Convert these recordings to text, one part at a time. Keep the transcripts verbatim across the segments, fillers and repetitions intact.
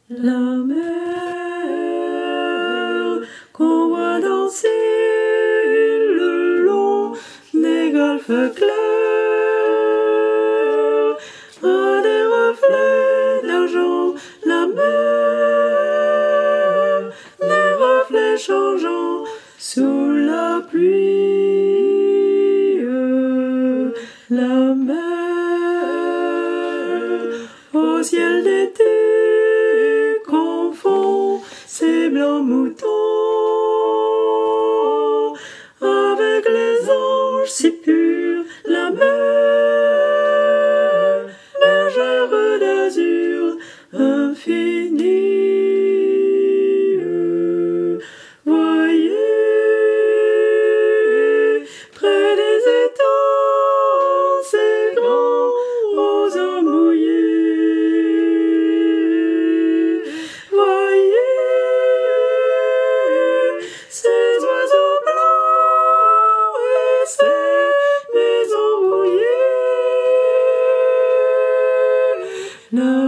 La mer qu'on voit danser le long des golfes clairs a des reflets d'argent. La mer, des reflets changeants sous la pluie. La mer au ciel d'été confond ces blancs moutons avec les anges si purs. La mer, bergère d'azur infini. Voyez, près des étangs, ces grands roseaux mouillés. Voyez, ces oiseaux blancs et ces maisons rouillées. La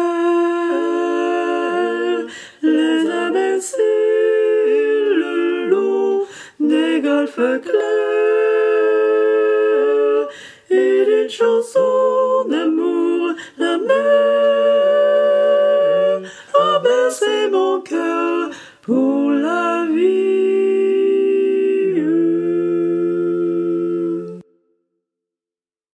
mer les a bercés le long des golfes clairs.